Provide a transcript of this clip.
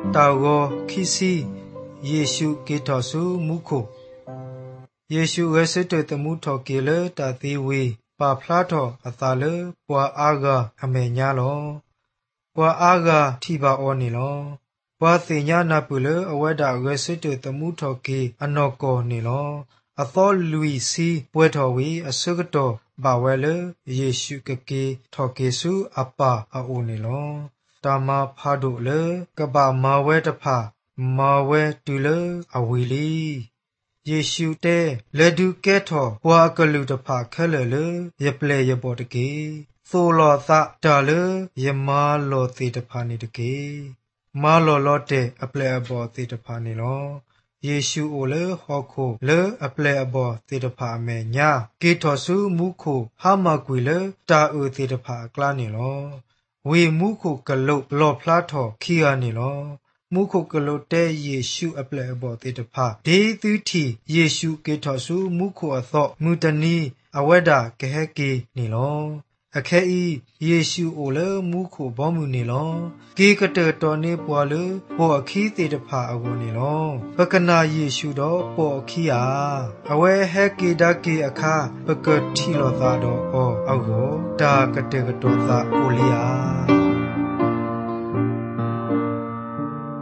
ตาวอคิซีเยซูเกทอสูมุโคเยซูเวสเตตมุทอเกเลตาตีวีปาพลาทออัตาเลปัวอากาอเมญาลอปัวอากาทิบาออนิลอปัวสิญานาปุเลอเวดาเวสเตตมุทอเกอนอกอนิลอအသောလူီစီပွဲတော်ဝီအစုကတော့ဘာဝဲလေယေရှုကကေထော်ကေစုအပါအိုနေလောတာမဖာဒိုလေကဘာမာဝဲတဖာမာဝဲတူလေအဝီလီယေရှုတဲလေဒုကဲထော်ဘွာကလူတဖာခဲလေလေယပလေယပေါ်တကေသိုလောသတာလေယမာလောတိတဖာနေတကေမာလောလောတဲ့အပလေအပေါ်တိတဖာနေလောယေရှုအိုလေဟောခိုလေအပလေအဘောသေတဖာအမေညာကေထောစုမုခိုဟာမကွေလေတာအိုသေတဖာကလာနေလောဝေမုခိုကလုတ်လောဖလားထောခီယာနေလောမုခိုကလုတ်တဲ့ယေရှုအပလေအဘောသေတဖာဒေသူတီယေရှုကေထောစုမုခိုအသောမူတနီအဝဒကဟကေနေလောအခဲဤယေရှုအိုလေမုခိုဘောမှုနေလောကေကတတော်နေပွာလေဘောအခီးတေတဖာအဝနေလောပကနာယေရှုတော့ပေါ်အခီးယာအဝဲဟဲကေဒကေအခါပကတိလောသာတော့အောက်ကိုတာကတေကတော်သာအိုလီယာ